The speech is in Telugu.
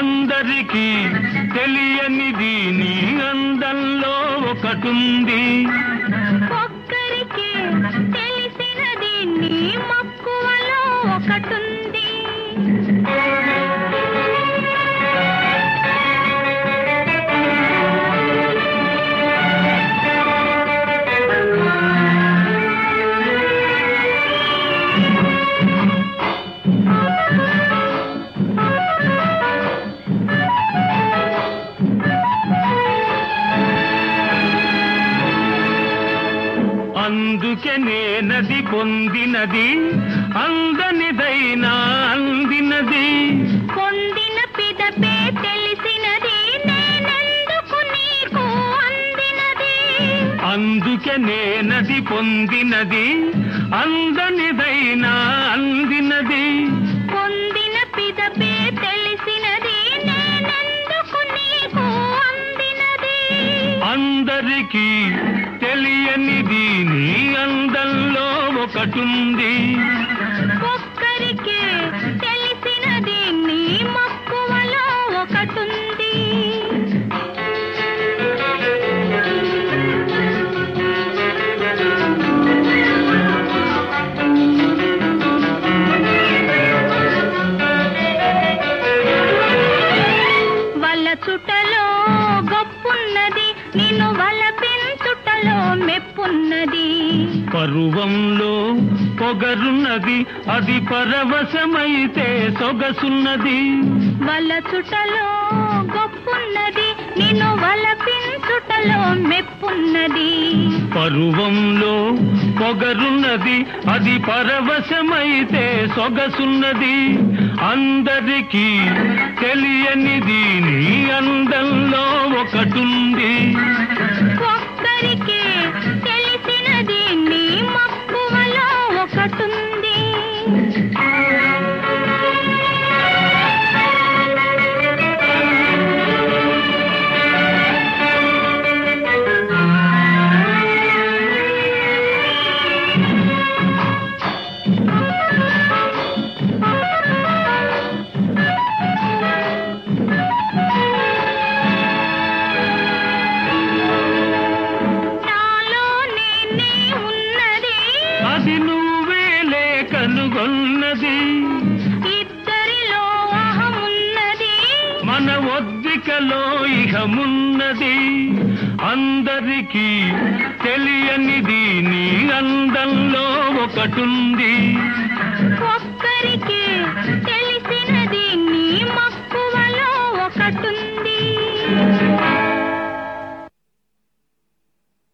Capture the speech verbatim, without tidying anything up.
అందరికీ తెలియనిది నీ అందంలో ఒకటుంది. ఒక్కరికి తెలిసినది నీ మక్కువలో ఒకటుంది. అందుకే నేనది పొందినది అందనిదైనా అందినది. పొందిన పిదపే తెలిసినది నేనెందుకు నీకు అందినది. అందుకే నేనది పొందినది అందనిదైనా అందినది. పొందిన పిదపే తెలిసినది నేనెందుకు నీకు అందినది. అందరికీ తెలియనిది నీ అందంలో ఒకటుంది. ఒక్కరికి తెలిసినది నీ మక్కువలో ఒకటుంది. వల్ల చుట్టలో గొప్పున్నది నిన్ను వల పెంచుటలో మెప్పున్నది. పరువంలో పొగరున్నది అది పరవశమైతే సొగసున్నది. వల చుట్టలో గొప్పున్నది నిన్ను వల పెంచుటలో మెప్పున్నది. పరువంలో పొగరున్నది అది పరవశమైతే సొగసున్నది. అందరికీ తెలియనిది నీ అందంలో ఒకటుంది. ఒక్కరికి తెలిసినది నీ మక్కువలో ఒకటుంది. అది నువ్వేలే కనుగొన్నది. ఇద్దరిలో అహమున్నది మన ఒద్దికలో ఇహమున్నది. అందరికీ తెలియనిది నీ అందంలో ఒకటుంది.